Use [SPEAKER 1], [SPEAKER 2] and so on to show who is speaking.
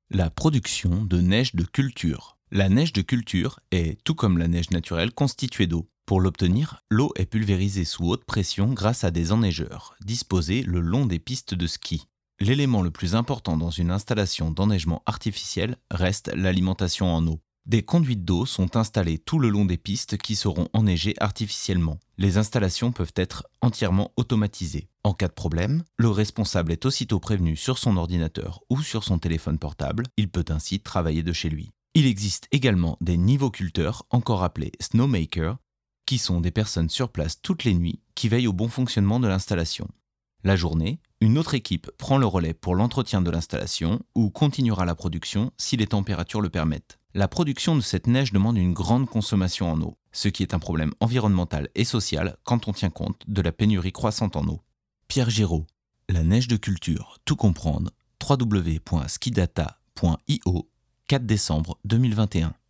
[SPEAKER 1] La production de neige de culture. La neige de culture est, tout comme la neige naturelle, constituée d'eau. Pour l'obtenir, l'eau est pulvérisée sous haute pression grâce à des enneigeurs, disposés le long des pistes de ski. L'élément le plus important dans une installation d'enneigement artificiel reste l'alimentation en eau. Des conduites d'eau sont installées tout le long des pistes qui seront enneigées artificiellement. Les installations peuvent être entièrement automatisées. En cas de problème, le responsable est aussitôt prévenu sur son ordinateur ou sur son téléphone portable. Il peut ainsi travailler de chez lui. Il existe également des nivoculteurs, encore appelés snowmakers, qui sont des personnes sur place toutes les nuits qui veillent au bon fonctionnement de l'installation. La journée, une autre équipe prend le relais pour l'entretien de l'installation ou continuera la production si les températures le permettent. La production de cette neige demande une grande consommation en eau, ce qui est un problème environnemental et social quand on tient compte de la pénurie croissante en eau. Pierre Géraud, la neige de culture, tout comprendre, www.skidata.io, 4 décembre 2021.